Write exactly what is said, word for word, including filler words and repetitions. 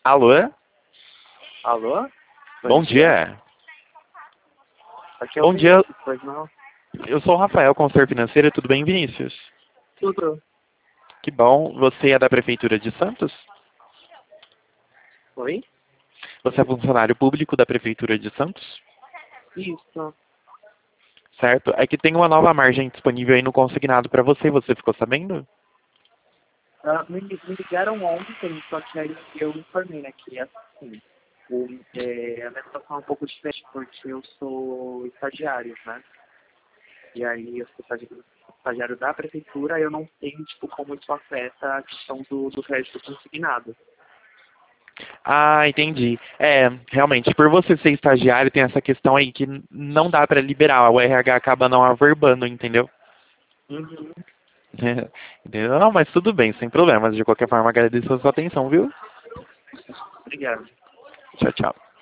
Alô? Alô? Bom dia. Aqui é Bom o dia. Vinícius, pois não? Eu sou o Rafael, consultor financeiro. Tudo bem, Vinícius? Tudo. Que bom. Você é da Prefeitura de Santos? Oi? Você é funcionário público da Prefeitura de Santos? Isso. Certo. É que tem uma nova margem disponível aí no consignado para você. Você ficou sabendo? Ah, me, me ligaram ontem, só que aí eu informei, né, que assim, o, é, a minha situação é um pouco diferente, porque eu sou estagiário, né? E aí eu sou estagiário, estagiário da prefeitura, eu não tenho, tipo, como isso afeta a questão do, do crédito consignado. Ah, entendi. É, realmente, por você ser estagiário, tem essa questão aí que n- não dá para liberar. O R H acaba não averbando, entendeu? Uhum. Entendeu? Não, mas tudo bem, sem problemas. De qualquer forma, agradeço a sua atenção, viu? Obrigado. Tchau, tchau.